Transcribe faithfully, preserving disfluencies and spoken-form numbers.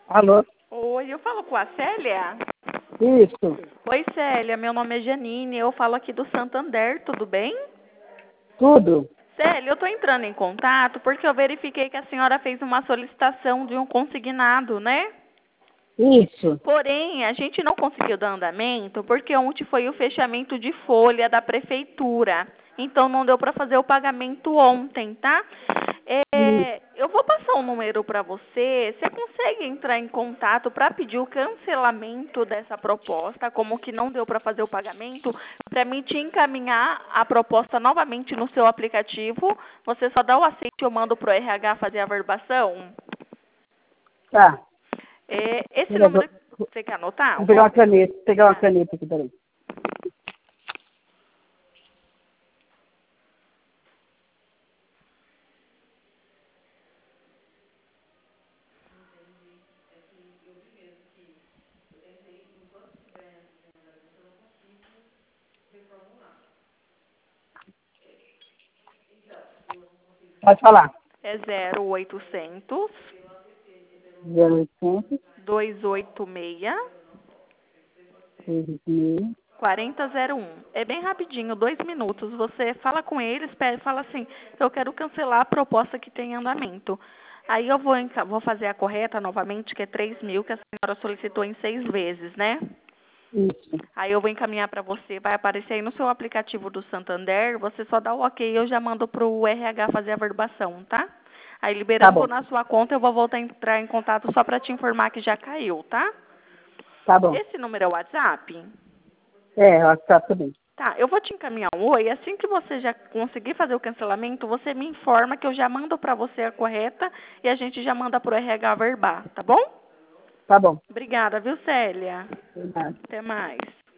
Alô? Oi, eu falo com a Célia? Isso, Oi, Célia, meu nome é Janine, eu falo aqui do Santander, tudo bem? tudo. Célia, eu estou entrando em contato porque eu verifiquei que a senhora fez uma solicitação de um consignado, né? Isso. Porém, a gente não conseguiu dar andamento porque ontem foi o fechamento de folha da prefeitura. Então, não deu para fazer o pagamento ontem, tá? Isso. É, eu vou passar um número para você. Você consegue entrar em contato para pedir o cancelamento dessa proposta, como que não deu para fazer o pagamento, para mim te encaminhar a proposta novamente no seu aplicativo? Você só dá o aceite e eu mando para o R H fazer a verbação? Tá. É, esse Beleza. número, Vou você quer anotar vou o pegar uma número? caneta, pegar uma Tá. caneta aqui, peraí. Pode falar. É zero oitocentos, Zero oitocentos, dois oito seis, seis oito seis. quatro zero zero um. É bem rapidinho, dois minutos. Você fala com eles, pede, fala assim, eu quero cancelar a proposta que tem em andamento. Aí eu vou, enca- vou fazer a correta novamente, que é três mil, que a senhora solicitou em seis vezes, né? Isso. Aí eu vou encaminhar para você, vai aparecer aí no seu aplicativo do Santander, você só dá o ok, eu já mando para o R H fazer a verbação, tá? Aí Tá liberando bom. na sua conta, eu vou voltar a entrar em contato só para te informar que já caiu, tá? Tá bom. Esse número é o WhatsApp? É, eu acho que tá tudo bem. Tá, eu vou te encaminhar um oi. Assim que você já conseguir fazer o cancelamento, você me informa que eu já mando para você a correta e a gente já manda pro R H verbar, tá bom? Tá bom. Obrigada, viu, Célia? Obrigado. Até mais.